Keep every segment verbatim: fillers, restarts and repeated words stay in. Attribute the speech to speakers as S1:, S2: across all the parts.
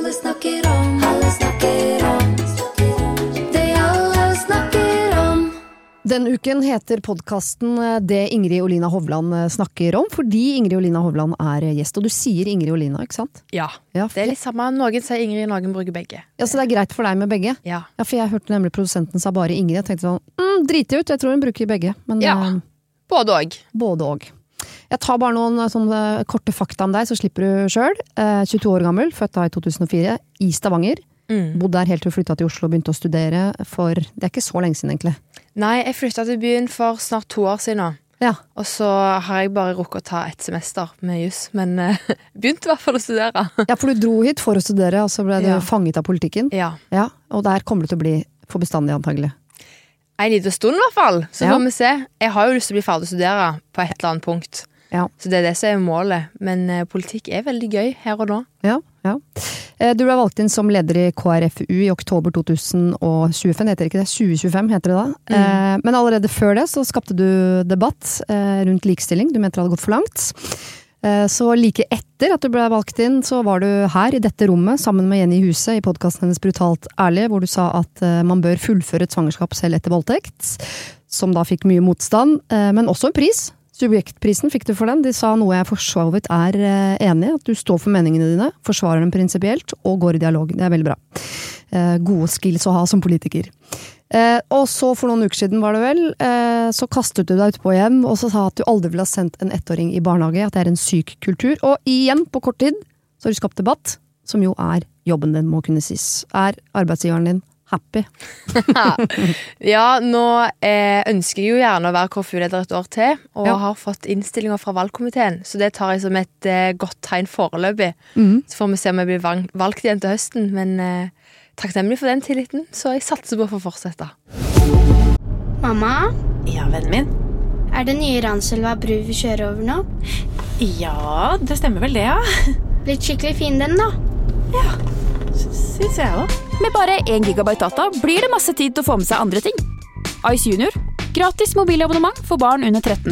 S1: Alle snakker om, alle snakker om det alle snakker om.
S2: Den uken heter podcasten Det Ingrid Olina Hovland snakker om, fordi Ingrid Olina Hovland er gjest, og du sier Ingrid Olina, ikke sant?
S3: Ja,
S2: Ja,
S3: det er litt samme. Noen sier Ingrid, noen bruker begge.
S2: Ja, så det er greit for deg med begge?
S3: Ja.
S2: Ja, for jeg hørte nemlig produsenten sa bare Ingrid, jeg tenkte sånn, mm, drite ut, jeg tror hun bruker begge. Men
S3: Ja,
S2: eh,
S3: både og.
S2: både og. Jeg tar bare noen eh, sånne korte fakta om deg, så slipper du selv. Eh, tjueto år gammel, født da i to tusen og fire, i Stavanger.
S3: Mm.
S2: Bodde der helt til å flytte til Oslo og begynte å studere for, det er ikke så lenge siden egentlig.
S3: Nei, jeg flyttet til byen for snart to år siden nå.
S2: Ja,
S3: Og så har jeg bare rukket å ta et semester med juss, men eh, begynte i hvert fall å studere.
S2: ja for du dro hit for å studere, og så ble du
S3: Ja.
S2: fanget av politikken.
S3: Ja,
S2: Ja, og der kommer du til å bli for bestandig antagelig.
S3: en liten stund i hvert fall, så
S2: Ja.
S3: får vi se. Jeg har jo lyst til å bli ferdig å studere på et eller annet punkt.
S2: Ja.
S3: Så det er det som er målet. Men eh, politikk er veldig gøy her og nå.
S2: Ja, ja. Eh, Du ble valgt inn som leder i K R F U i oktober to tusen og tjuefem, heter ikke det? tjue tjuefem heter det da. Eh, Men allerede før det så skapte du debatt eh, rundt likestilling. Du mente det hadde gått for langt. Eh, Så like etter at du ble valgt inn, så var du her i dette rommet sammen med Jenny Huse i podcasten hennes Brutalt ærlig, hvor du sa at eh, man bør fullføre et svangerskap selv etter voldtekt, som da fikk mye motstand, eh, men også en pris. Subjektprisen fikk du for den. De sa noe jeg for så vidt er eh, enig i, at du står for meningene dine, forsvarer dem prinsipielt og går i dialog. Det er veldig bra. Eh, gode skills å ha som politiker. Eh, og så for noen uker siden var det vel, eh, så kastet du deg ut på hjem og så sa at du aldri ville ha sendt en ettåring i barnehage, at det er en syk kultur. Og igjen, på kort tid, så har du skapt debatt, som jo er jobben din, må kunne sies. Er arbeidsgiveren din happy?
S3: Ja, nå eh, ønsker jeg jo gjerne å være K F U-leder et år til, og
S2: Ja.
S3: har fått innstillinger fra valgkomiteen, så det tar jeg som et eh, godt tegn foreløpig.
S2: Mhm.
S3: Så får vi se om jeg blir valg- valgt igjen til høsten, men eh, takknemlig for den tilliten, så jeg satser på å få fortsette.
S4: Mamma,
S5: Ja, vennen min.
S4: er det nye Ranselva bru vi kjører over nå?
S5: Ja, det stemmer vel det, ja.
S4: Blitt skikkelig fin den da.
S5: Syns jeg også.
S6: Med bare én gigabyte data blir det masse tid til å få med seg andre ting. Ice Junior. Gratis mobilabonnement for barn under tretten.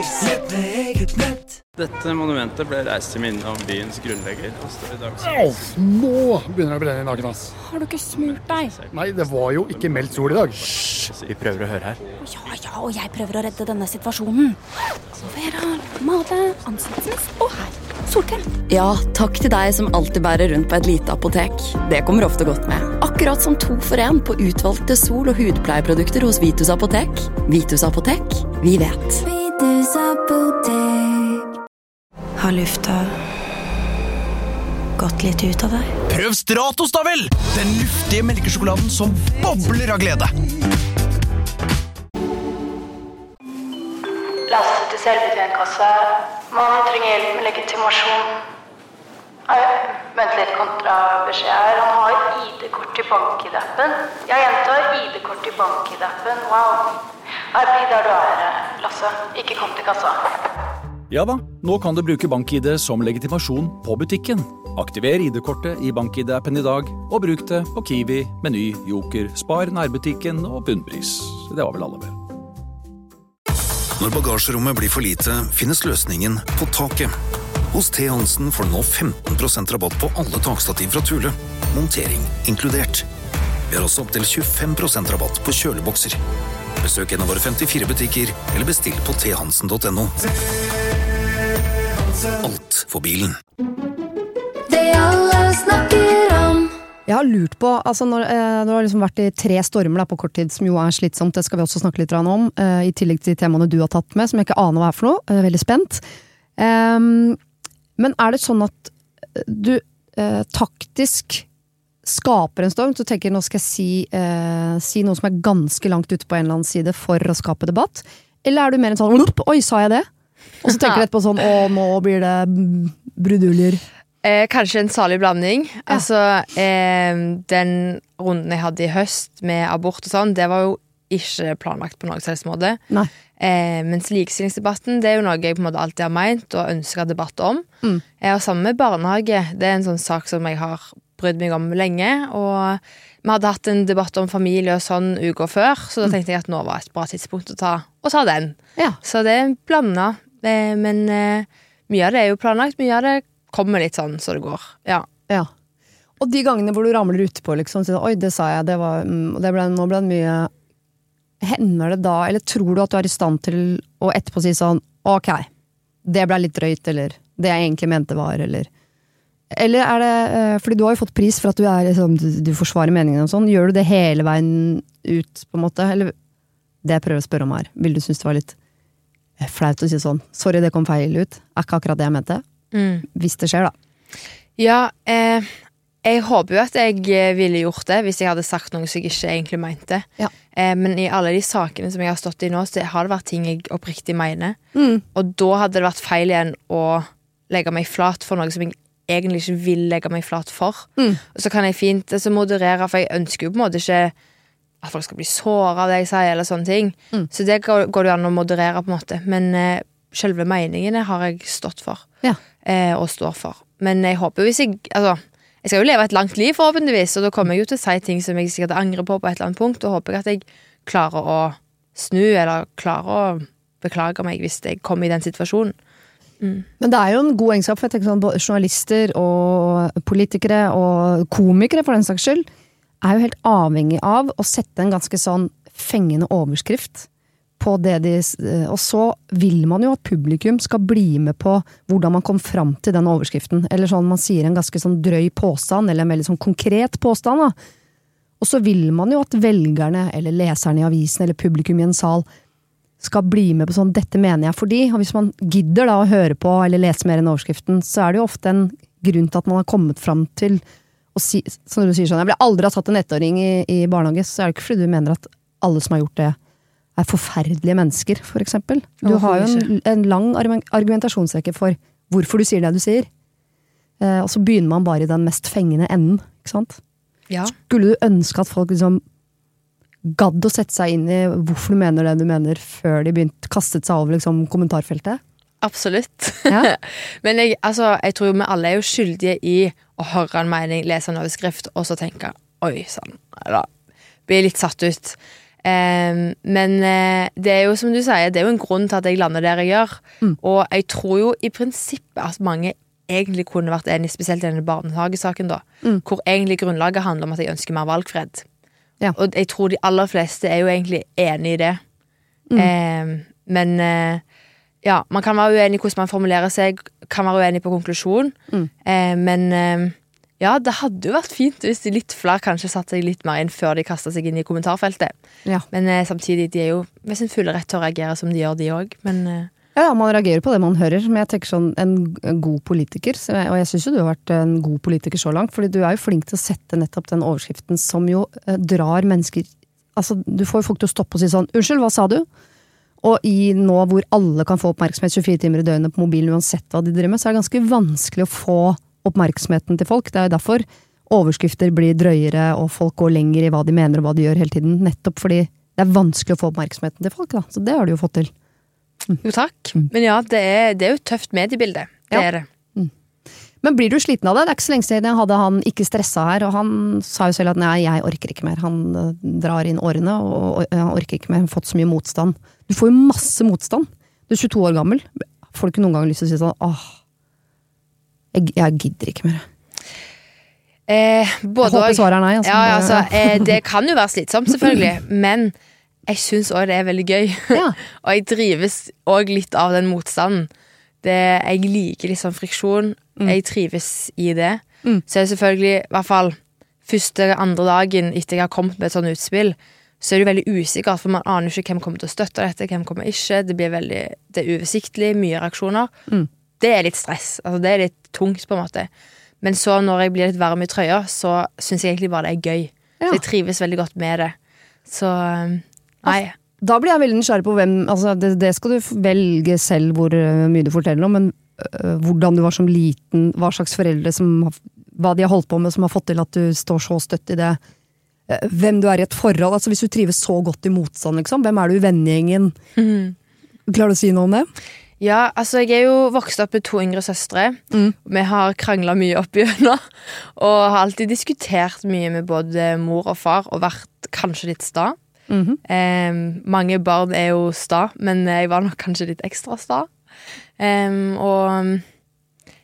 S7: Dette monumentet ble reist til minne om byens grunnlegger. Og står i dag som
S8: Au, nå begynner det å brenne i nakken, ass.
S6: Har du ikke smurt deg?
S8: Nei, det var jo ikke meldt sol i dag.
S7: Vi prøver å høre her.
S6: Ja, ja, og jeg prøver å redde denne situasjonen. Vera, male, ansiktsnes og her. Solkrem.
S9: Ja, takk til deg som alltid bærer rundt på et lite apotek. Det kommer ofte godt med. Akkurat som to for en på utvalgte sol- og hudpleieprodukter hos Vitus Apotek. Vitus Apotek, vi vet.
S1: Vitus apotek.
S5: Har lufta gått litt ut av deg?
S10: Prøv Stratos da vel! Den luftige melkesjokoladen som bobler av glede.
S11: Lastet til selvbetjentkasse. Man trenger hjelp med legitimasjon. Nei, vent litt kontrabeskjed her. Han har I D-kort i bank-I D-appen. Jeg gjentar I D-kort i bank-I D-appen. Wow. Nei, bli der du er, Lasse. Ikke kom til kassa.
S12: Ja da, nå kan du bruke BankID som legitimasjon på butikken. Aktiver I D-kortet i BankID-appen i dag, og bruk det på Kiwi, Meny, Joker, Spar, nærbutikken og bunnpris. Det var vel alle vel.
S13: Når bagasjerommet blir for lite, finnes løsningen på taket. Hos T. Hansen får du nå femten prosent rabatt på alle takstativ fra Thule. Montering inkludert. Vi har også opp til tjuefem prosent rabatt på kjølebokser. Besøk en av våre femtifire butikker, eller bestill på t hansen punktum no. Alt for bilen.
S1: Det alle snakker om.
S2: Jeg har lurt på, altså når, eh, det har liksom vært i tre stormer da, på kort tid, som jo er slitsomt, det skal vi også snakke litt om, eh, i tillegg til temaene du har tatt med, som jeg ikke aner hva er for noe, jeg er veldig spent. Um, men er det sånn at du eh, taktisk skaper en storm, så tenker jeg nå skal jeg si, eh, si noe som er ganske langt ute på en eller annen side for å skape debatt, eller er du mer en sånn, oi, sa jeg det? Og så tenker du etterpå sånn, å, nå blir det bruduljer.
S3: Eh, kanskje en salig blanding. Ja. Altså, eh, den runden jeg hadde i høst med abort og sånn, det var jo ikke planlagt på noen selvs måte.
S2: Nei.
S3: Eh, mens likestillingsdebatten, det er jo noe jeg på en måte alltid har meint og ønsker debatt om. Mm. Jeg har sammen med barnehage, det er en sånn sak som jeg har brydd meg om lenge, og vi hadde hatt en debatt om familie og sånn uker før, så da tenkte jeg at nå var et bra tidspunkt å ta, å ta den.
S2: Ja.
S3: Så det er blandet, eh, men eh, mye av det er jo planlagt, mye av det kommer litt sånn så det går, ja.
S2: Ja. Og de gangene hvor du ramler ut på, liksom, så, oi, det sa jeg, det var, det ble, nå ble det mye, hender det da, eller tror du at du er i stand til å etterpå si sånn, ok, det ble litt drøyt, eller det jeg egentlig mente var, eller, eller er det, fordi du har jo fått pris for at du er, liksom, du, du forsvarer meningen og sånn, gjør du det hele veien ut, på en måte, eller det jeg prøver å spørre om her, vil du synes det var litt flaut å si sånn, sorry, det kom feil ut, er ikke akkurat det jeg mente, mm. hvis det skjer da.
S3: Ja, eh, jeg håper jo at jeg ville gjort det hvis jeg hadde sagt noe som jeg ikke egentlig mente.
S2: Ja.
S3: Eh, men i alle de sakene som jeg har stått i nå, så har det vært ting jeg oppriktig mener.
S2: Mm.
S3: Og da hadde det vært feil igjen å legge meg flat for noe som jeg egentlig ikke vil legge meg flat for.
S2: Mm.
S3: Og så kan jeg fint altså, moderere, for jeg ønsker jo på en måte ikke at folk skal bli såret av det jeg sier, eller sånne ting. Mm. Så det går, går det an å moderere på en måte. Men eh, selve meningene har jeg stått for.
S2: Ja.
S3: Eh, og står for. Men jeg håper hvis jeg, altså, jeg skal jo leve et langt liv forhåpentligvis, og da kommer jeg jo til å si ting som jeg sikkert angrer på på et eller annet punkt, og håper jeg at jeg klarer å snu, eller klarer å beklage meg hvis jeg kommer i den situasjonen. Mm.
S2: Men det er jo en god egenskap, for jeg tenker sånn, både journalister og politikere og komikere for den saks skyld, er jo helt avhengig av å sette en ganske sånn fengende overskrift på det de, og så vil man jo at publikum skal bli med på hvordan man kom fram til den overskriften, eller sånn man sier en ganske sånn drøy påstand, eller en veldig sånn konkret påstand da. Og så vil man jo at velgerne, eller leserne i avisen, eller publikum i en sal skal bli med på sånn, dette mener jeg fordi, og hvis man gidder da å høre på eller lese mer enn overskriften, så er det jo ofte en grunn til at man har kommet fram til og si, som du sier sånn, jeg ble aldri ha tatt en ettåring i, i barnehage, så er det ikke fordi du mener at alle som har gjort det er forferdelige mennesker, for eksempel. Du oh, har jo en, en lang argumentasjonsrekke for hvorfor du sier det du sier. Eh, og så begynner man bare i den mest fengende enden, ikke sant?
S3: Ja.
S2: Skulle du ønske at folk liksom gadd å sette seg inn i hvorfor du mener det du mener, før de begynte kastet seg over liksom, kommentarfeltet?
S3: Absolutt.
S2: Ja.
S3: Men jeg, altså, jeg tror vi alle er jo skyldige i å høre en mening, lese en overskrift, og så tenke, oi, sånn, eller bli litt satt ut. Um, men uh, det er jo som du sier, det er jo en grunn til at jeg lander der jeg gjør. Mm. Og jeg tror jo i prinsippet at mange egentlig kunne vært enige, spesielt i denne barnehagesaken da, mm. hvor egentlig grunnlaget handler om at jeg ønsker mer valgfred. Ja. Og jeg tror de aller fleste er jo egentlig enige i det. Mm. Um, men... Uh, Ja, man kan være uenig i hvordan man formulerer seg, kan være uenig på konklusjon, mm. eh, men eh, ja, det hadde jo vært fint hvis de litt flere kanskje satte seg litt mer inn før de kastet seg inn i kommentarfeltet. Ja. Men eh, samtidig, de er jo med sin fulle rett til å reagere som de gjør, de også, men... Eh.
S2: Ja, man reagerer på det man hører, men jeg tenker sånn, en, en god politiker, og jeg synes jo du har vært en god politiker så langt, fordi du er jo flink til å sette nettopp den overskriften som jo eh, drar mennesker, altså du får jo folk til å stoppe og si sånn, unnskyld, hva sa du? Og i nå hvor alle kan få oppmerksomhet tjuefire timer i døgnet på mobilen uansett hva de driver med, så er det ganske vanskelig å få oppmerksomheten til folk. Det er jo derfor overskrifter blir drøyere, og folk går lenger i hva de mener og hva de gjør hele tiden. Nettopp fordi det er vanskelig å få oppmerksomheten til folk, da. Så det har du jo fått til.
S3: Mm. Jo, takk. Mm. Men ja, det er, det er jo et tøft mediebilde. Det ja. Er det.
S2: Mm. Men blir du sliten av det? Det er ikke så lenge siden jeg hadde han ikke stressa her, og han sa jo selv at nei, jeg orker ikke mer. Han uh, drar inn årene, og, og han orker ikke mer. Han har fått så mye motstand. Du får jo masse motstand. Du er tjueto år gammel. Får du ikke noen gang lyst til å si sånn, åh, jeg, jeg gidder ikke mer.
S3: Eh, både
S2: jeg håper svaret er nei. Altså.
S3: Ja, altså, eh, det kan jo være slitsomt, selvfølgelig, men jeg synes også det er veldig gøy. Ja. Og jeg drives også litt av den motstanden. Det, jeg liker litt sånn friksjon. Mm. Jeg trives i det. Mm. Så er det selvfølgelig, i hvert fall, første, andre dagen etter jeg har kommet med et sånt utspill, så er det veldig usikkert, for man aner ikke hvem kommer til å støtte dette, hvem kommer ikke. Det blir veldig, det er uoversiktlig, mye reaksjoner. Mm. Det er litt stress, altså det er litt tungt på en måte. Men så når jeg blir litt varm i trøya, så synes jeg egentlig bare det er gøy. Ja. Så jeg trives veldig godt med det. Så, nei.
S2: Da blir jeg veldig nysgjerrig på hvem, altså det, det skal du velge selv hvor mye du forteller om, men øh, hvordan du var som liten, hva slags foreldre som, hva de har holdt på med, som har fått til at du står så støtt i det. Hvem du er i et forhold, altså hvis du trives så godt i motstand, liksom, hvem er du i vennegjengen? Mm. Klarer du å si noe om det?
S3: Ja, altså jeg er jo vokst opp med to yngre søstre. Mm. Vi har kranglet mye opp igjennom, og har alltid diskutert mye med både mor og far, og vært kanskje litt sta. Mm-hmm. eh, mange barn er jo sta, men jeg var nok kanskje litt ekstra sta. Eh, og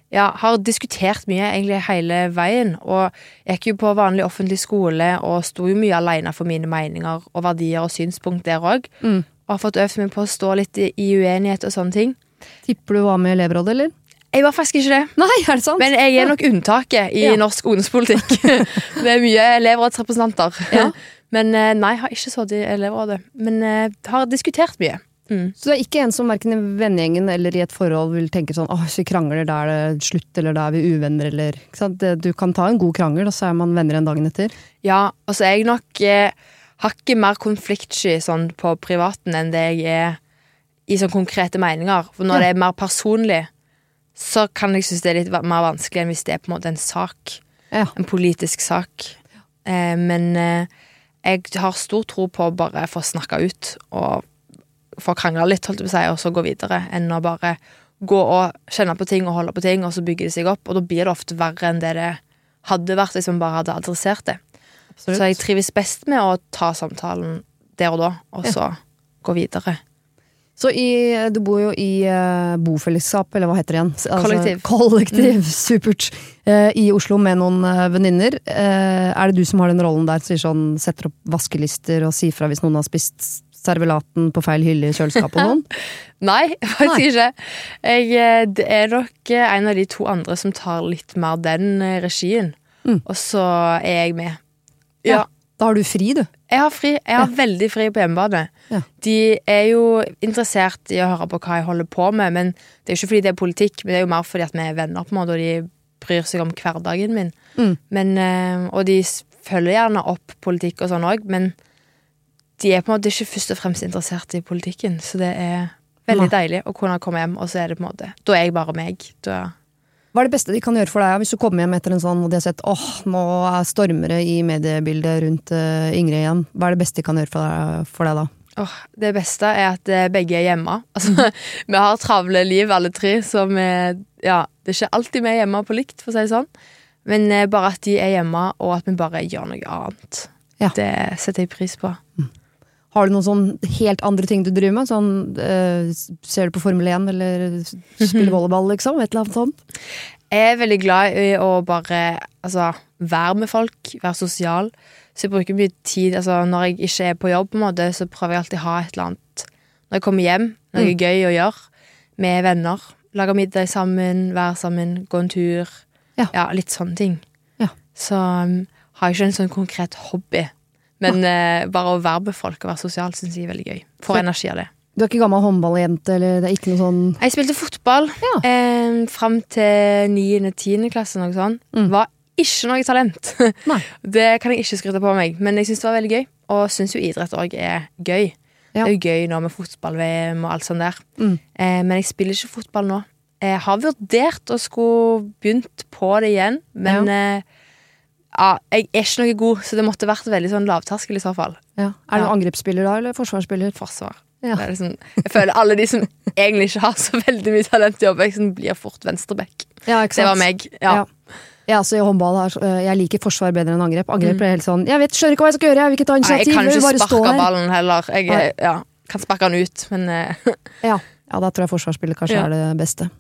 S3: ja, har diskutert mye egentlig hele veien, og jeg gikk jo på vanlig offentlig skole og sto jo mye alene for mine meninger og verdier og synspunkt der også,
S2: Mm.
S3: og har fått øvd meg på å stå litt i, i uenighet og sånne ting.
S2: Tipper du var med i elevrådet, eller?
S3: Jeg var faktisk ikke det.
S2: Nei, er det sant?
S3: Men jeg er nok unntaket i
S2: Ja.
S3: norsk ungdomspolitikk. Det er mye elevrådsrepresentanter.
S2: Ja.
S3: Men eh, nei, jeg har ikke sittet i elevrådet. Men jeg har diskutert mye. Mm.
S2: Så du er ikke en som hverken i vennegjengen eller i et forhold vil tenke sånn, åh, hvis vi krangler, da er det slutt, eller da er vi uvenner, eller, ikke sant? Det- Du kan ta en god krangel, og så er man venner en dagen etter.
S3: Ja, og så er jeg nok eh, hakket mer konfliktsky sånn på privaten enn det jeg er i sånn konkrete meninger. For når
S2: Ja.
S3: det er mer personlig, så kan jeg synes det er litt va- mer vanskelig enn hvis det er på en måte en sak.
S2: Ja.
S3: En politisk sak. Eh, men eh, jeg har stor tro på å bare få snakka ut og få krangla litt, holdt jeg på å si, og så gå videre, enn å bare gå og kjenne på ting og holde på ting, og så bygger det seg opp, og da blir det ofte verre enn det det hadde vært hvis man bare hadde adressert det.
S2: Absolutt.
S3: Så jeg trives best med å ta samtalen der og da, og
S2: Ja.
S3: så gå videre.
S2: Så i, du bor jo i uh, bofellesskap, eller hva heter det igjen? Altså,
S3: Kollektiv.
S2: Kollektiv, supert. Eh, I Oslo med noen uh, venninner. Eh, er det du som har den rollen der, sier sånn, setter opp vaskelister og sier fra hvis noen har spist servelaten på feil hylle i kjøleskapet og noen?
S3: Nei, faktisk ikke. Jeg, eh, det er nok eh, en av de to andre som tar litt mer den eh, regien,
S2: Mm.
S3: og så er jeg med.
S2: Ja. Da har du fri, du.
S3: Jeg har fri, jeg har veldig fri på hjemmebane.
S2: Ja.
S3: De er jo interessert i å høre på hva jeg holder på med, men det er jo ikke fordi det er politikk, men det er jo mer fordi at vi er venner på en måte, og de bryr seg om hverdagen min.
S2: Mm.
S3: Men, eh, og de s- følger gjerne opp politikk og sånn også, men de er på en måte ikke først og fremst interessert i politikken, så det er veldig
S2: Nei.
S3: deilig å kunne komme hjem, og så er det på en måte, da er jeg bare meg. Da,
S2: Hva er det beste de kan gjøre for deg hvis du kommer hjem etter en sånn, og de har sett, åh, nå er stormere i mediebildet rundt uh, Ingrid igjen. Hva er det beste de kan gjøre for deg, for deg da?
S3: åh, det beste er at eh, begge er hjemme. Altså, vi har travle liv alle tre, så vi, ja, det er ikke alltid vi er hjemme på likt, for å si det sånn. Men eh, bare at de er hjemme, og at vi bare gjør noe annet.
S2: Ja.
S3: Det setter jeg pris på.
S2: Har du noen sånn helt andre ting du driver med? Sånn, eh, ser du på Formel én, eller spiller volleyball, liksom? Et eller annet sånt?
S3: Jeg er veldig glad i å bare altså, være med folk, være sosial. Så jeg bruker mye tid, altså når jeg ikke er på jobb på en måte, så prøver jeg alltid å ha et eller annet. Når jeg kommer hjem, noe
S2: Mm.
S3: gøy å gjøre med venner. Lage middag sammen, være sammen, gå en tur.
S2: Ja.
S3: litt sånne ting.
S2: Ja.
S3: Så um, har jeg ikke en sånn konkret hobby. Men eh, bare å være med folk og være sosial synes jeg er veldig gøy. Får
S2: Så-
S3: energi av det.
S2: Du er ikke gammel håndballjente, eller det er ikke noe sånn...
S3: Jeg spilte fotball
S2: Ja.
S3: eh, frem til niende tiende klasse, noe sånt.
S2: Mm.
S3: Var ikke noe talent.
S2: Nei.
S3: Det kan jeg ikke skryte på meg, men jeg synes det var veldig gøy. Og synes jo idrett også er gøy.
S2: Ja.
S3: Det er jo gøy nå med fotball-V M og alt sånt der.
S2: Mm.
S3: Eh, men jeg spiller ikke fotball nå. Jeg har vurdert å skulle begynt på det igjen, men eh, ja, jeg er ikke noe god, så det måtte vært veldig sånn lavterskel i så fall.
S2: Ja. Er du
S3: Ja.
S2: angrepsspiller da, eller forsvarsspiller?
S3: Forsvar.
S2: Ja.
S3: Det er liksom, jeg føler alle de som egentlig ikke har så veldig mye talent i oppveksten, blir fort venstreback.
S2: Ja, ikke sant?
S3: Det var meg. Ja.
S2: Ja. Ja, altså i håndball her, så, eh, jeg liker forsvar bedre enn angrep. Angrep
S3: Mm.
S2: er helt sånn, jeg vet, skjønner ikke hva jeg skal gjøre, jeg vil ikke ta
S3: Nei, jeg
S2: initiativ,
S3: kan
S2: jeg vil
S3: ikke
S2: bare stå
S3: sparke
S2: her.
S3: ballen heller. Jeg
S2: Nei.
S3: ja, kan sparke den ut, men eh,
S2: Ja. ja, da tror jeg forsvarsspiller kanskje
S3: Ja.
S2: er det beste.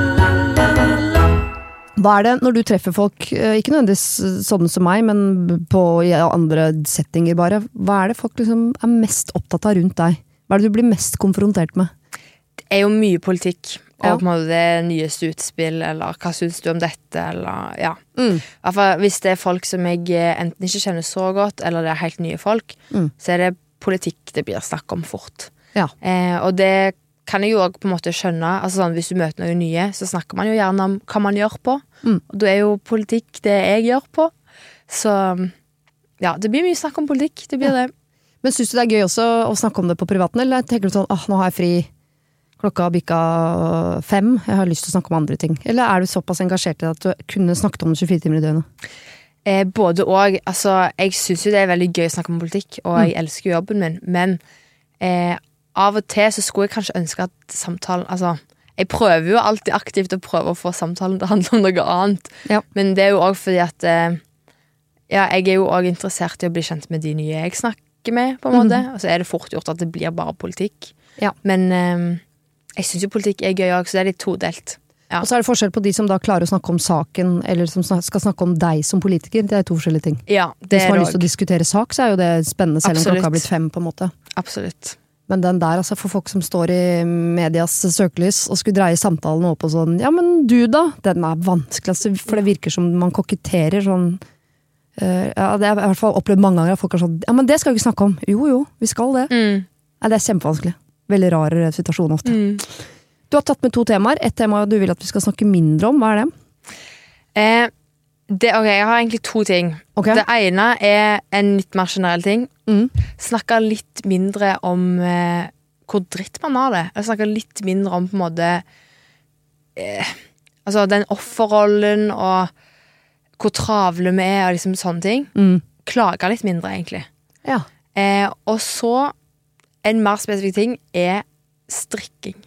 S2: Hva er det når du treffer folk, eh, ikke nødvendigvis sånne som meg, men på i andre settinger bare, hva er det folk liksom er mest opptatt av rundt deg? Hva er det du blir mest konfrontert med?
S3: det er jo mye politikk. Og
S2: Ja.
S3: på en måte det nyeste utspill, eller hva syns du om dette, eller ja.
S2: Mm.
S3: I hvert fall hvis det er folk som jeg eh, enten ikke kjenner så godt, eller det er helt nye folk,
S2: Mm.
S3: så er det politikk det blir snakk om fort.
S2: Ja.
S3: Eh, og det kan jeg jo også på en måte skjønne. Altså sånn, hvis du møter noen nye, så snakker man jo gjerne om hva man gjør på.
S2: Mm.
S3: Og da er jo politikk det jeg gjør på. Så ja, det blir mye snakk om politikk. Det blir det.
S2: Men synes du det er gøy også å snakke om det på privaten, eller tenker du sånn, ah, nå har jeg fri, klokka har bikka fem, jeg har lyst til å snakke om andre ting? Eller er du såpass engasjert i at du kunne snakket om det tjuefire timer i døgnet?
S3: Eh, både og. Altså, jeg syns jo det er veldig gøy å snakke om politikk, og jeg elsker jo jobben min, men eh, av og til så skulle jeg kanskje ønske at samtalen Altså, jeg prøver jo alltid aktivt å prøve å få samtalen til å handle om noe annet,
S2: Ja.
S3: men det er jo òg fordi at eh, ja, jeg er jo òg interessert i å bli kjent med de nye jeg snakker med, på en måte. Og så er det fort gjort at det blir bare politikk.
S2: Ja.
S3: Men eh, jeg syns jo politikk er gøy òg, så det er litt todelt. Ja.
S2: Og så er det forskjell på de som da klarer å snakke om saken, eller som skal snakke om deg som politiker. Det er to forskjellige ting.
S3: Ja, det
S2: Hvis man
S3: er
S2: har
S3: det
S2: lyst til å diskutere sak, så er jo det spennende, selv om
S3: Absolutt.
S2: klokka har blitt fem på en måte.
S3: Absolutt.
S2: Men den der, altså for folk som står i medias søkelys og skulle dreie samtalen opp og sånn, ja, men du da? Den er vanskelig, altså, for det virker som man koketterer sånn, uh, ja, det er i hvert fall opplevd mange ganger at folk er sånn, ja, men det skal vi ikke snakke om. Jo, jo, vi skal det.
S3: Mm.
S2: Nei, det er kjempevanskelig. Veldig rar situasjon ofte.
S3: Mm.
S2: Du har tatt med to temaer. Et tema du vil at vi skal snakke mindre om. Hva er det?
S3: Eh, det ok, jeg har egentlig to ting.
S2: Okay.
S3: Det ene er en litt mer generell ting.
S2: Mm.
S3: Snakke litt mindre om eh, hvor dritt man har det. Eller snakke litt mindre om på en måte eh, altså den offerrollen og hvor travle vi er og liksom sånne ting.
S2: Mm.
S3: Klage litt mindre, egentlig.
S2: Ja.
S3: Eh, og så en mer spesifikk ting er strikking.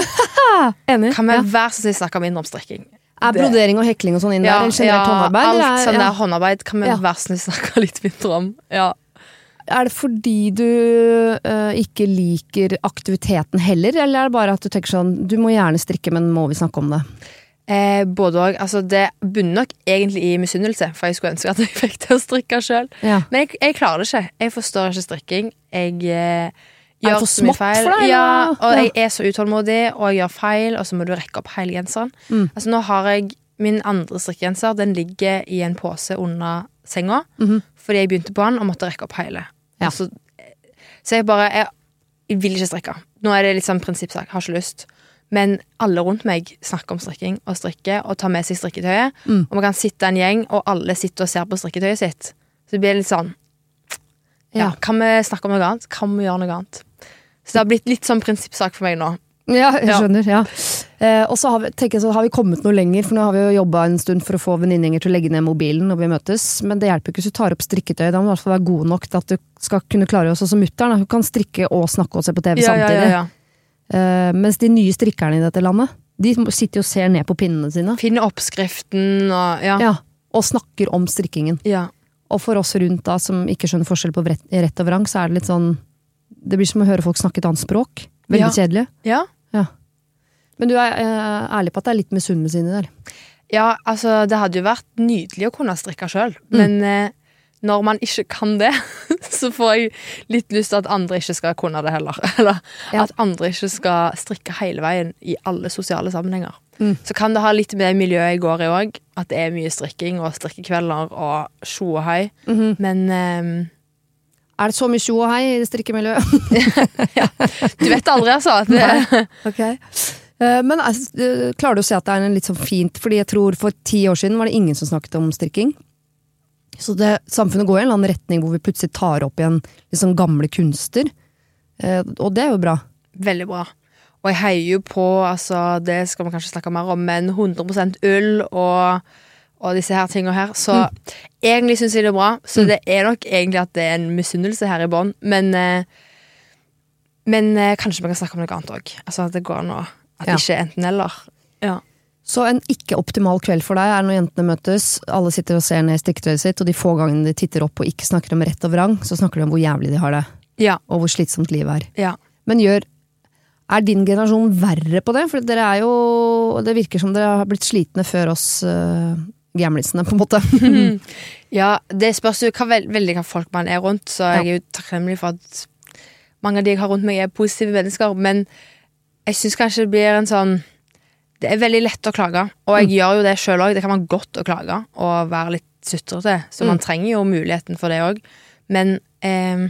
S2: Enig.
S3: Kan vi
S2: ja.
S3: være så snill snakke mindre om strikking?
S2: Er brodering og hekling og sånn inn
S3: Ja,
S2: der? Eller generelt
S3: ja,
S2: håndarbeid?
S3: alt
S2: eller er-
S3: sånn
S2: ja.
S3: der håndarbeid kan vi
S2: Ja.
S3: være så snill snakke litt mindre om. Ja.
S2: Er det fordi du øh, ikke liker aktiviteten heller, eller er det bare at du tenker sånn, du må gjerne strikke, men må vi snakke om det?
S3: Eh, både og, altså det bunner nok egentlig i misunnelse, for jeg skulle ønske at jeg fikk til å strikke selv.
S2: Ja.
S3: Men jeg, jeg klarer det ikke. Jeg forstår ikke strikking. Jeg eh,
S2: Er det
S3: gjør
S2: for
S3: så mye
S2: smått
S3: feil.
S2: for deg,
S3: Ja,
S2: eller?
S3: og
S2: Ja.
S3: jeg er så utålmodig, og jeg gjør feil, og så må du rekke opp hele genseren.
S2: Mm.
S3: Altså nå har jeg min andre strikkegenser, den ligger i en pose under senga,
S2: Mhm.
S3: fordi jeg begynte på den og måtte rekke opp hele.
S2: Ja.
S3: Altså, så jeg bare, jeg, jeg vil ikke strikke. Nå er det litt sånn prinsippsak, har ikke lyst. Men alle rundt meg snakker om strikking og strikke og tar med seg strikketøyet.
S2: Mm.
S3: Og man kan sitte en gjeng, og alle sitter og ser på strikketøyet sitt. Så det blir litt sånn, ja,
S2: Ja.
S3: kan vi snakke om noe annet? Kan vi gjøre noe annet? Så det har blitt litt sånn prinsippsak for meg nå.
S2: Ja, jeg
S3: Ja.
S2: skjønner, ja. Eh, og så har vi, tenker jeg, så har vi kommet noe lenger, for nå har vi jo jobbet en stund for å få venninninger til å legge ned mobilen når vi møtes, men det hjelper ikke hvis du tar opp strikketøy, da må du i hvert fall være god nok til at du skal kunne klare oss, også som mutteren, hun kan strikke og snakke og se på T V
S3: Ja, ja,
S2: samtidig.
S3: ja, ja.
S2: Eh, mens de nye strikkerne i dette landet, de sitter jo og ser ned på pinnene sine.
S3: Finne oppskriften og ja.
S2: Ja, og snakker om strikkingen.
S3: Ja.
S2: Og for oss rundt da, som ikke skjønner forskjell på rett, rett og vrang, så er det litt sånn, det blir som å høre folk snakke et annet språk. Veldig
S3: Ja.
S2: kjedelig.
S3: Ja.
S2: Ja. Men du er eh, ærlig på at det er litt misunnelse inni der.
S3: Ja, altså det hadde jo vært nydelig å kunne strikke selv,
S2: Mm.
S3: men eh, når man ikke kan det, så får jeg litt lyst til at andre ikke skal kunne det heller. Eller
S2: Ja.
S3: at andre ikke skal strikke hele veien i alle sosiale sammenhenger.
S2: Mm.
S3: Så kan det ha litt med miljøet jeg går i også, at det er mye strikking og strikkekvelder og sjo og hei.
S2: Mhm.
S3: Men eh,
S2: Er det så mye tjo og hei i det strikkemiljøet?
S3: du vet aldri, altså. At det,
S2: Ok. Eh, Men altså, eh, klarer du å se at det er en litt sånn fint, fordi jeg tror for ti år siden var det ingen som snakket om strikking. Så det, samfunnet går i en eller annen retning hvor vi plutselig tar opp igjen liksom gamle kunster. Eh, Og det er jo bra.
S3: veldig bra. Og jeg heier jo på, altså, det skal vi kanskje snakke mer om, men hundre prosent ull og, og disse her tingene her. Så
S2: Mm.
S3: egentlig synes jeg det er bra. Så det er nok egentlig at det er en misunnelse her i bånd. Men, eh, men eh, kanskje vi kan snakke om noe annet også. Altså at det går an å, at
S2: Ja.
S3: det ikke er enten eller. Ja.
S2: Så en ikke-optimal kveld for deg er når jentene møtes, alle sitter og ser ned i strikketøyet sitt, og de få gangene de titter opp og ikke snakker om rett og vrang, så snakker de om hvor jævlig de har det,
S3: Ja.
S2: og hvor slitsomt livet er.
S3: Ja.
S2: Men gjør, er din generasjon verre på det? For dere er jo, det virker som dere har blitt slitne før oss uh, gamlisene, på en måte.
S3: Ja, det spørs jo hva veld, veldig hva folk man er rundt, så jeg er jo takknemlig for at mange av de jeg har rundt meg er positive mennesker, men jeg synes kanskje det blir en sånn, det er veldig lett å klage, og jeg
S2: Mm.
S3: gjør jo det selv også, det kan være godt å klage og være litt sutrete, så man
S2: Mm.
S3: trenger jo muligheten for det også, men eh,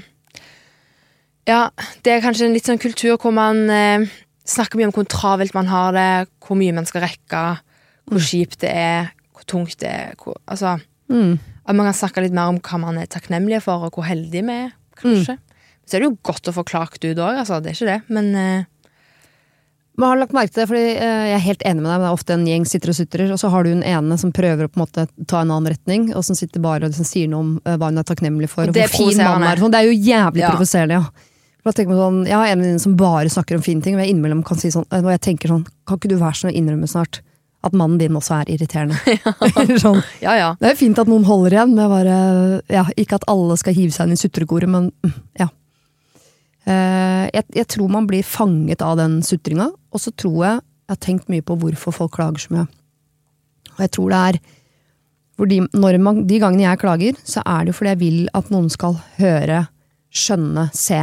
S3: ja, det er kanskje en litt sånn kultur hvor man eh, snakker mye om hvor travelt man har det, hvor mye man skal rekke, hvor kjipt det er, hvor tungt det er, hvor, altså,
S2: Mm.
S3: at man kan snakke litt mer om hva man er takknemlig for, og hvor heldig vi er, kanskje. Så er det jo godt å få klagt ut også, altså, det er ikke det, men eh,
S2: Man har lagt merke til det, fordi eh, jeg er helt enig med deg, men det er ofte en gjeng sitter og sutrer, og så har du en ene som prøver å på en måte ta en annen retning, og som sitter bare og liksom sier noe om eh, hva hun er takknemlig for, og
S3: Det er
S2: hvor fin mannen er.
S3: provoserende.
S2: Sånn. Det er jo jævlig
S3: Ja.
S2: provoserende, ja. For da tenker man sånn, jeg har en venninne som bare snakker om fine ting, og jeg innimellom kan si sånn, og jeg tenker sånn, kan ikke du være sånn å innrømme snart at mannen din også er irriterende? sånn.
S3: ja, ja.
S2: Det er jo fint at noen holder igjen, med bare, ja, ikke at alle skal hive seg inn i sutrekoret, men mm, ja. Eh, jeg, jeg tror man blir fanget av den sutringa, og så tror jeg Jeg har tenkt mye på hvorfor folk klager så mye. Og jeg tror det er fordi når man, de gangene jeg klager, så er det jo fordi jeg vil at noen skal høre, skjønne, se.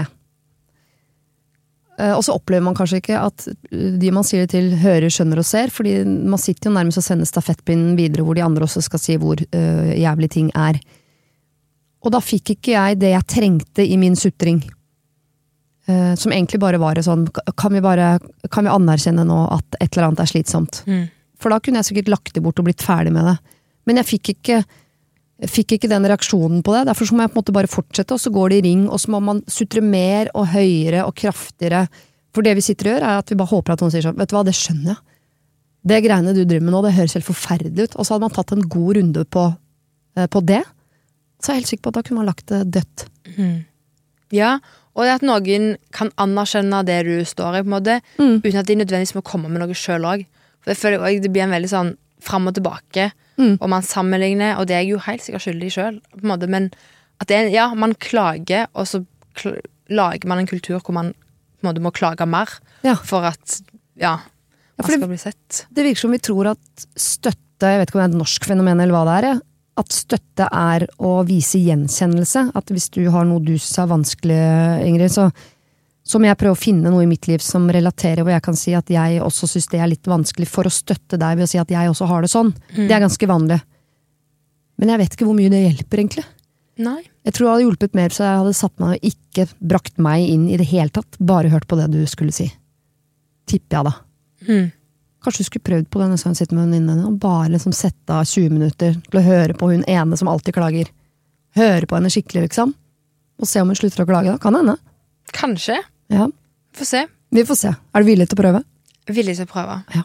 S2: Og så opplever man kanskje ikke at de man sier det til hører, skjønner og ser, fordi man sitter jo nærmest og sender stafettpinnen videre hvor de andre også skal si hvor uh, jævlig ting er. Og da fikk ikke jeg det jeg trengte i min sutring. Uh, som egentlig bare var sånn, kan vi bare kan vi anerkjenne nå at et eller annet er slitsomt? Mm. For da kunne jeg sikkert lagt det bort og blitt ferdig med det. Men jeg fikk ikke, jeg fikk ikke den reaksjonen på det, derfor så må jeg på en måte bare fortsette, og så går det i ring, og så må man sutre mer og høyere og kraftigere. For det vi sitter og gjør, er at vi bare håper at noen sier sånn, vet du hva, det skjønner jeg. Det greiene du driver med nå, det høres helt forferdelig ut. Og så hadde man tatt en god runde på, på det, så er jeg helt sikker på at da kunne man lagt det dødt.
S3: Mm. Ja, og det at noen kan anerkjenne det du står i, på en måte, mm. uten at de nødvendigvis må komme med noe selv også. For jeg føler også det blir en veldig sånn frem og tilbake, mm. og man sammenligner, og det er jeg jo helt sikkert skyldig selv, på en måte, men at det er, ja, man klager, og så kl- lager man en kultur hvor man på en måte må klage mer, ja. For at, ja, man ja, skal det, bli sett.
S2: Det virker som vi tror at støtte, jeg vet ikke om det er et norsk fenomen eller hva det er, at støtte er å vise gjenkjennelse, at hvis du har noe du synes er vanskelig, Ingrid, så så må jeg prøve å finne noe i mitt liv som relaterer, hvor jeg kan si at jeg også synes det er litt vanskelig for å støtte deg ved å si at jeg også har det sånn. Mm. Det er ganske vanlig. Men jeg vet ikke hvor mye det hjelper egentlig.
S3: Nei.
S2: Jeg tror det hadde hjulpet mer, så jeg hadde satt meg og ikke brakt meg inn i det hele tatt, bare hørt på det du skulle si. Tipper jeg da. Mm. Kanskje du skulle prøvd på det neste gang du sitter med venninnen og bare liksom sette av tjue minutter til å høre på hun ene som alltid klager. Høre på henne skikkelig, liksom. Og se om hun slutter å klage da. Kan henne?
S3: Kanskje.
S2: Ja.
S3: Få se.
S2: Vi får se. Er du villig til å prøve?
S3: Villig til å prøve.
S2: Ja.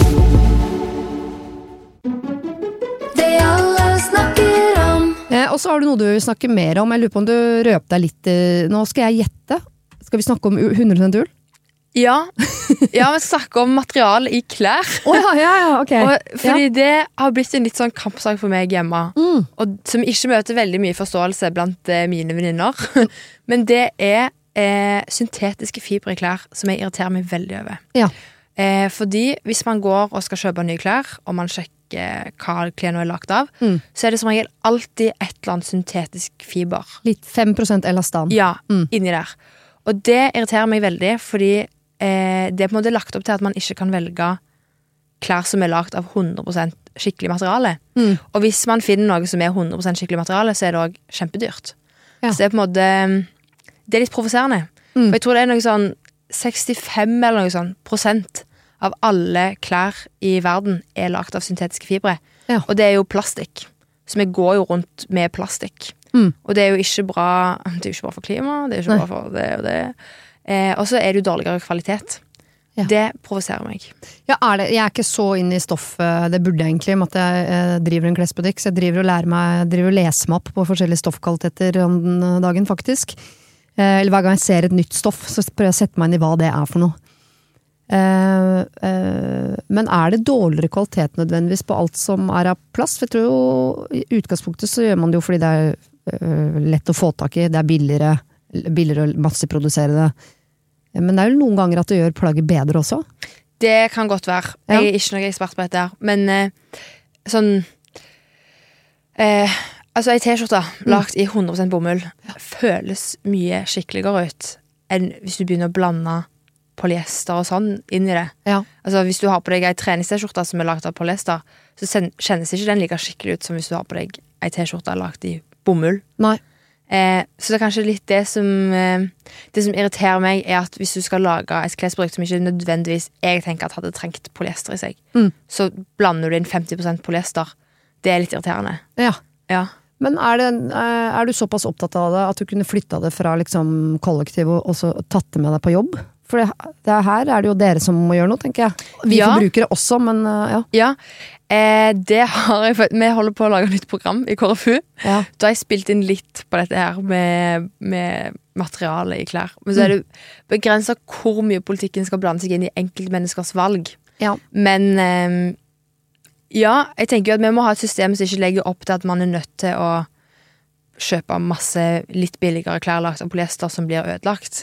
S1: Det alle snakker om.
S2: Eh, og så har du noe du vil snakke mer om. Jeg lurer på om du røper deg litt. Eh, nå skal jeg gjette. Skal vi snakke om hundre prosent ull?
S3: Ja. Ja, vi snakker om materiale i klær.
S2: Å oh, ja, ja, ja, ok.
S3: Og fordi
S2: ja.
S3: det har blitt en litt sånn kampsak for meg hjemme. Mm. Og som ikke møter veldig mye forståelse blant eh, mine venninner. Men det er Eh, syntetiske fibre i klær som jeg irriterer meg veldig over.
S2: Ja.
S3: Eh, fordi hvis man går og skal kjøpe nye klær, og man sjekker hva klærne er lagt av, mm. så er det som regel alltid et eller annet syntetisk fiber.
S2: Litt fem prosent elastan.
S3: Ja,
S2: mm.
S3: inni der. Og det irriterer meg veldig, fordi eh, det er på en måte lagt opp til at man ikke kan velge klær som er lagt av hundre prosent skikkelig materiale. Mm. Og hvis man finner noe som er hundre prosent skikkelig materiale, så er det også kjempedyrt. Ja. Så det er på en måte det er litt provoserende. Mm. For jeg tror det er noe sånn sekstifem eller noe sånn prosent av alle klær i verden er lagt av syntetiske fibre. Ja. Og det er jo plastikk. Så vi går jo rundt med plastikk. Mm. Og det er jo ikke bra Det er jo ikke bra for klima, det er jo ikke Nei. Bra for det og det. Eh, og så er det jo dårligere kvalitet. Ja. Det provoserer meg.
S2: Ja, er det, jeg er ikke så inne i stoffet, det burde jeg egentlig, med at jeg eh, driver en klesbutikk, så jeg driver og lærer meg, driver og leser meg opp på forskjellige stoffkvaliteter om den dagen, faktisk. Eller hver gang jeg ser et nytt stoff, så prøver jeg å sette meg inn i hva det er for noe. Eh, eh, men er det dårligere kvalitet nødvendigvis på alt som er av plast? For jeg tror jo, i utgangspunktet så gjør man det jo fordi det er eh, lett å få tak i, det er billigere, billigere å masseprodusere det. Men det er jo noen ganger at det gjør plagget bedre også.
S3: Det kan godt være. Jeg er ikke noen ekspert på dette her. Men eh, sånn... Eh, Altså, en t-skjorte lagt i hundre prosent bomull føles mye skikkeligere ut enn hvis du begynner å blande polyester og sånn inn i det.
S2: Ja.
S3: Altså, hvis du har på deg en treningst-skjorte som er lagt av polyester, så kjennes ikke den like skikkelig ut som hvis du har på deg en t-skjorte lagt i bomull.
S2: Nei.
S3: Eh, så det er kanskje litt det som eh, det som irriterer meg er at hvis du skal lage et klesprodukt som ikke nødvendigvis jeg tenker at hadde trengt polyester i seg, mm. så blander du inn femti prosent polyester. Det er litt irriterende.
S2: Ja.
S3: Ja.
S2: Men er, det, er du såpass opptatt av det at du kunne flytta det fra liksom kollektiv og så tatt det med deg på jobb? For det, det her er det jo dere som må gjøre noe, tenker jeg. Vi ja. forbrukere også, men ja.
S3: Ja, eh, det har jeg. Vi holder på å lage et nytt program i K R F U. Ja. Da har jeg spilt inn litt på dette her med, med materiale i klær. Men så er det begrenset hvor mye politikken skal blande seg inn i enkeltmenneskers valg.
S2: Ja.
S3: Men... Eh, Ja, jeg tenker jo at vi må ha et system som ikke legger opp til at man er nødt til å kjøpe masse litt billigere klær lagt av polyester som blir ødelagt. Mm.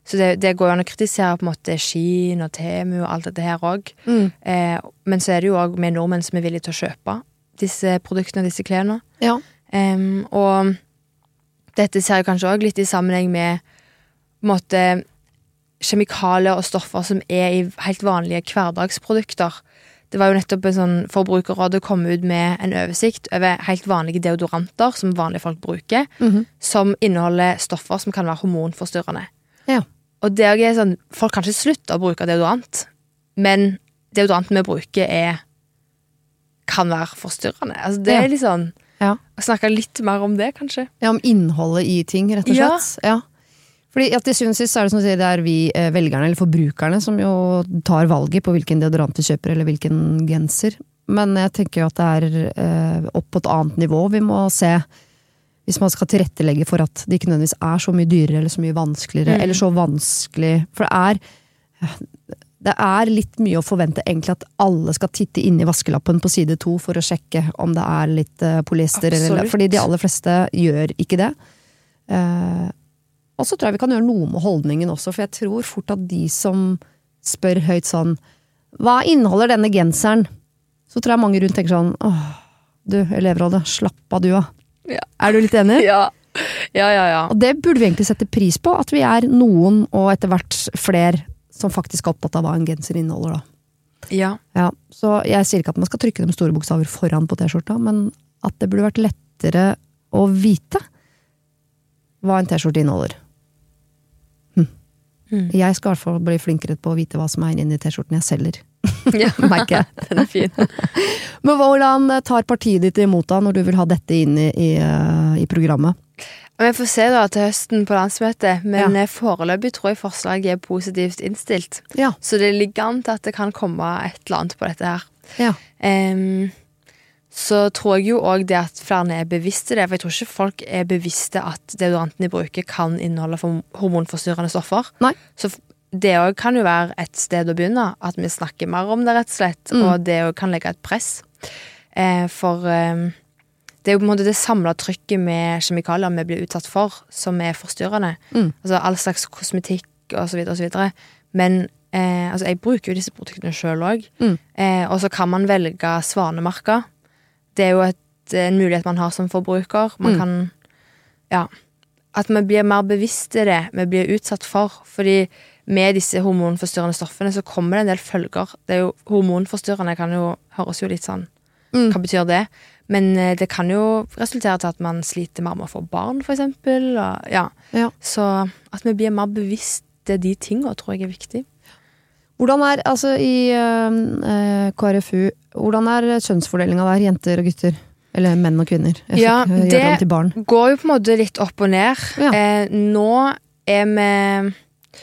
S3: Så det, det går jo an å kritisere på en måte Shein og Temu og alt dette her også.
S2: Mm.
S3: Eh, men så er det jo også med nordmenn som er villige til å kjøpe disse produktene, disse klærne.
S2: Ja.
S3: Um, og dette ser jeg kanskje også litt i sammenheng med på en måte kjemikalier og stoffer som er i helt vanlige hverdagsprodukter. Det var jo nettopp en sånn Forbrukerrådet kom ut med en oversikt over helt vanlige deodoranter som vanlige folk bruker,
S2: Mhm.
S3: som inneholder stoffer som kan være hormonforstyrrende.
S2: Ja.
S3: Og det er sånn, folk kan ikke slutte å bruke deodorant, men deodoranten vi bruker er, kan være forstyrrende. Altså det
S2: Ja.
S3: er litt sånn,
S2: Ja.
S3: å snakke litt mer om det kanskje.
S2: Ja, om innholdet i ting, rett og
S3: Ja.
S2: slett. Ja. Fordi at til syvende og sist så er det som du sier, det er vi eh, velgerne, eller forbrukerne, som jo tar valget på hvilken deodorant du kjøper, eller hvilken genser. Men jeg tenker jo at det er eh, opp på et annet nivå. Vi må se, hvis man skal tilrettelegge for at det ikke nødvendigvis er så mye dyrere, eller så mye vanskeligere,
S3: Mm.
S2: eller så vanskelig. For det er, det er litt mye å forvente egentlig at alle skal titte inn i vaskelappen på side to for å sjekke om det er litt eh, polyester, eller,
S3: Absolutt.
S2: fordi de aller fleste gjør ikke det. Eh, Og så tror jeg vi kan gjøre noe med holdningen også, for jeg tror fort at de som spør høyt sånn, hva inneholder denne genseren? Så tror jeg mange rundt tenker sånn, åh, du, elevrådet, slapp av du da.
S3: Ja.
S2: Er du litt enig?
S3: Ja, ja, ja. ja.
S2: Og det burde vi egentlig sette pris på, at vi er noen, og etter hvert flere, som faktisk er opptatt av hva en genser inneholder da.
S3: Ja.
S2: Ja, så jeg sier ikke at man skal trykke det med store bokstaver foran på t-skjorta, men at det burde vært lettere å vite hva en t-skjorte inneholder.
S3: Mm.
S2: Jeg skal i hvert fall bli flinkere på å vite hva som er inni t-skjorten jeg selger.
S3: Ja,
S2: merker jeg.
S3: Den er fin.
S2: Men hvordan tar partiet ditt imot da, når du vil ha dette inn i, i, i programmet?
S3: Vi får se da til høsten på landsmøtet, men
S2: Ja.
S3: foreløpig tror jeg forslaget er positivt innstilt.
S2: Ja.
S3: Så det ligger an til at det kan komme et eller annet på dette her.
S2: Ja.
S3: Em, så tror jeg jo også det at flere er bevisste det, for jeg tror ikke folk er bevisste at deodoranten de bruker kan inneholde for- hormonforstyrrende stoffer.
S2: Nei.
S3: Så f- det også kan jo være et sted å begynne, at vi snakker mer om det rett og slett,
S2: Mm.
S3: og det også kan legge et press. Eh, for em, det er jo på en måte det samlede trykket med kjemikalier vi blir utsatt for, som er forstyrrende.
S2: Mm.
S3: Altså all slags kosmetikk og så videre og så videre. Men eh, altså jeg bruker jo disse produktene selv også.
S2: Mm.
S3: Eh, og så kan man velge svanemerker. Det er jo et, en mulighet man har som forbruker. Man
S2: Mm.
S3: kan, ja, at vi blir mer bevisst i det vi blir utsatt for. Fordi med disse hormonforstyrrende stoffene så kommer det en del følger. Det er jo hormonforstyrrende kan jo høres jo litt sånn,
S2: Mm.
S3: hva betyr det? Men eh, det kan jo resultere til at man sliter mer med å få barn, for eksempel. Og, ja.
S2: Ja.
S3: Så at vi blir mer bevisst de tingene, tror jeg er viktig.
S2: Hvordan er, altså i uh, K R F U, hvordan er kjønnsfordelingen der, jenter og gutter? Eller menn og kvinner? Jeg skal
S3: Ja,
S2: ikke gjøre
S3: det
S2: dem til barn.
S3: går jo på en måte litt opp og ned.
S2: Ja.
S3: Eh, nå er vi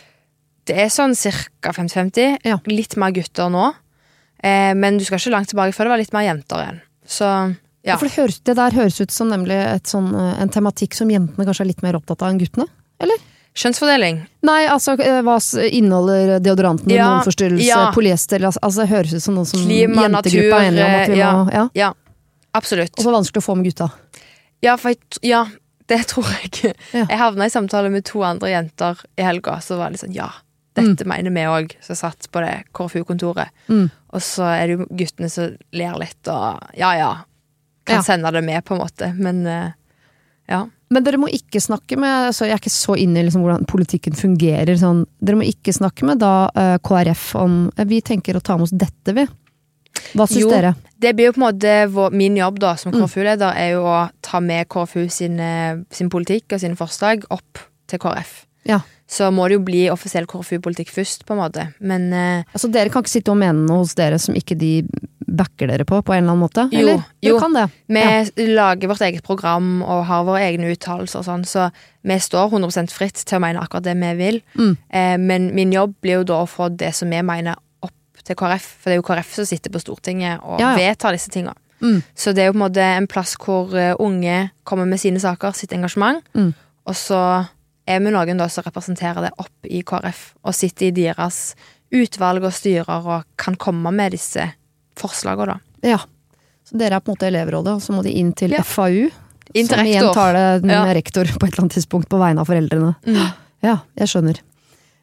S3: Det er sånn cirka femti femti.
S2: Ja.
S3: Litt mer gutter nå. Eh, men du skal ikke langt tilbake før det var litt mer jenter igjen. Så ja.
S2: For det, høres, det der høres ut som nemlig et sånn, eh, en tematikk som jentene kanskje er litt mer opptatt av enn guttene? Eller?
S3: Kjønnsfordeling.
S2: Nei, altså eh, hva s- inneholder deodoranten,
S3: Ja,
S2: hormonforstyrrelse,
S3: ja.
S2: polyester, altså, altså det høres ut som noe som
S3: Klima,
S2: jentegruppa er enige om at vi
S3: natur, ja.
S2: må, ja.
S3: Ja, absolutt.
S2: Og så vanskelig å få med gutta.
S3: Ja, for jeg, t- ja, det tror jeg.
S2: Ja.
S3: Jeg havna i samtale med to andre jenter i helga, så var det litt sånn, ja, dette mener vi også, så jeg satt på det K F U-kontoret.
S2: Mm.
S3: Og så er det jo guttene som ler litt, og ja, ja, kan
S2: Ja.
S3: sende det med på en måte, men eh, ja.
S2: Men dere må ikke snakke med, så jeg er ikke så inne i liksom hvordan politikken fungerer, sånn, dere må ikke snakke med da eh, K R F om, eh, vi tenker å ta med oss dette vi. Hva synes
S3: Jo,
S2: dere?
S3: det blir jo på en måte vår, min jobb da, som
S2: Mm.
S3: K F U-leder, er jo å ta med K F U sin, eh, sin politikk og sine forslag opp til K R F.
S2: Ja.
S3: Så må det jo bli offisiell K F U-politikk først, på en måte. Men eh,
S2: Altså dere kan ikke sitte og mene noe hos dere som ikke de backer dere på, på en eller annen måte?
S3: Jo,
S2: Eller?
S3: jo.
S2: Dere kan det?
S3: vi
S2: Ja.
S3: lager vårt eget program og har våre egne uttalelser og sånn, så vi står hundre prosent fritt til å mene akkurat det vi vil.
S2: Mm.
S3: Eh, men min jobb blir jo da å få det som vi mener opp til K R F, for det er jo K R F som sitter på Stortinget og
S2: Ja, ja.
S3: vedtar disse tingene.
S2: Mm.
S3: Så det er jo på en måte en plass hvor eh, unge kommer med sine saker, sitt engasjement,
S2: Mm.
S3: og så er vi noen da som representerer det opp i K R F, og sitter i deres utvalg og styrer og kan komme med disse forslagene da.
S2: Ja. Så dere er på en måte elevrådet, og så må de inn til
S3: Ja.
S2: F A U,
S3: Inn til
S2: som igjen
S3: rektor.
S2: tar det med
S3: Ja.
S2: rektor på et eller annet tidspunkt på vegne av foreldrene.
S3: Mm.
S2: Ja, jeg skjønner.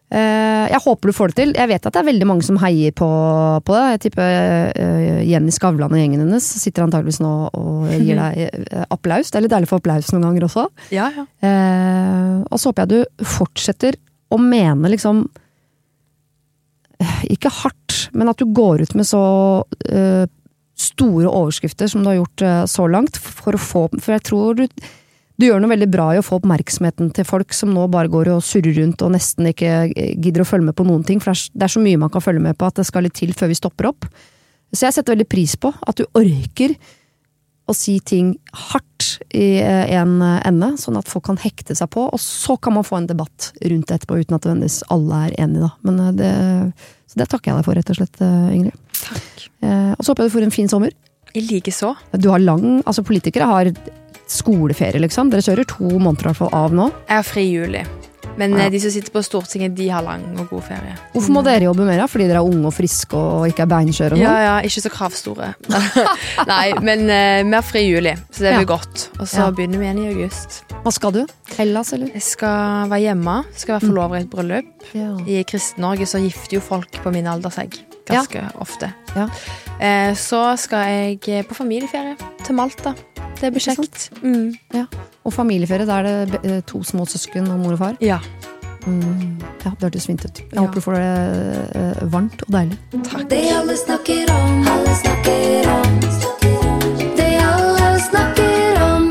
S2: Uh, jeg håper du får det til. Jeg vet at det er veldig mange som heier på, på det. Jeg tipper uh, Jenny Skavlan og gjengen hennes sitter antageligvis nå og gir deg uh, applaus. Det er litt deilig for applaus noen ganger også.
S3: Ja, ja.
S2: Uh, og så håper jeg du fortsetter å mene liksom uh, ikke hardt, men at du går ut med så uh, store overskrifter som du har gjort uh, så langt for å få, for jeg tror du Du gjør noe veldig bra i å få oppmerksomheten til folk som nå bare går og surrer rundt og nesten ikke gidder å følge med på noen ting, for det er så mye man kan følge med på at det skal litt til før vi stopper opp. Så jeg setter veldig pris på at du orker å si ting hardt i en ende, sånn at folk kan hekte seg på, og så kan man få en debatt rundt det etterpå, uten at nødvendigvis alle er enige da. Men det, så det takker jeg deg for, rett og slett, Ingrid.
S3: Takk.
S2: Og så håper jeg du får en fin sommer.
S3: I like så.
S2: Du har lang, altså politikere har skoleferie, liksom. Dere kjører to måneder i hvert fall av nå.
S3: Jeg har fri i juli. Men
S2: ja.
S3: De som sitter på Stortinget, de har lang og god ferie.
S2: Hvorfor må dere jobbe mer da? Fordi dere er unge og friske og ikke er beinkjøre?
S3: Ja, ja, ikke så kravstore. Nei, men uh, vi har fri i juli, så det blir ja. godt. Og så ja. begynner vi igjen i august.
S2: Hva skal du? Hellas, eller?
S3: Jeg skal være hjemme. Skal være forlover i et bryllup.
S2: Ja.
S3: I Kristen-Norge så gifter jo folk på min alder seg. Ganske
S2: ja.
S3: ofte.
S2: Ja.
S3: Uh, så skal jeg på familieferie til Malta. Det blir kjekt. Mm.
S2: Ja. Og familieferie, der er det to små søsken og mor og far?
S3: Ja.
S2: Mm. Ja, det hørtes fint ut. Jeg
S3: ja.
S2: håper du får det uh, varmt og deilig.
S3: Takk.
S1: Det alle snakker om, alle snakker om. Det alle snakker om.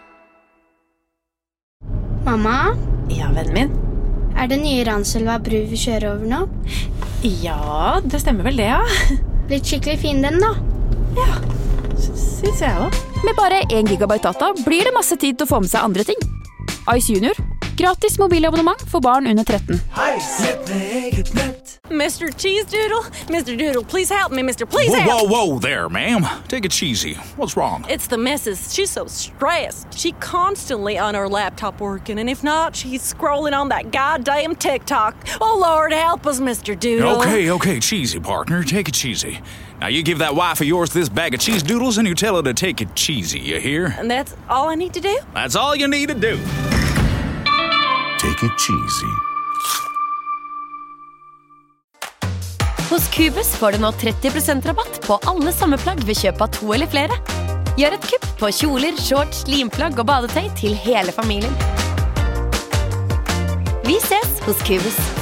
S4: Mamma?
S5: Ja, vennen min.
S4: Er det nye Ranselva bru vi kjører over nå?
S5: Ja, det stemmer vel det, ja.
S4: Blitt skikkelig fin den da?
S5: Ja, synes jeg også.
S6: Med bare en gigabyte data blir det masse tid til å få med seg andre ting. Ice Junior. Gratis mobilabonnement for barn under tretten.
S14: Mister Cheese Doodle? Mister Doodle, please help me, Mister Please
S10: whoa,
S14: help!
S10: Whoa, whoa there, ma'am. Take it cheesy. What's wrong?
S14: It's the missus. She's so stressed. She constantly on her laptop working, and if not, she's scrolling on that goddamn TikTok. Oh, Lord, help us, Mister Doodle.
S10: Okay, okay, cheesy, partner. Take it cheesy. Now, you give that wife of yours this bag of cheese doodles, and you tell her to take it cheesy, you hear?
S14: And that's all I need to do?
S10: That's all you need to do. Take it cheesy.
S15: Hos Cubus får du nå tretti prosent rabatt på alle sommerplagg ved kjøp av to eller flere. Gjør et kupp på kjoler, shorts, limplagg og badetøy til hele familien. Vi ses hos Cubus.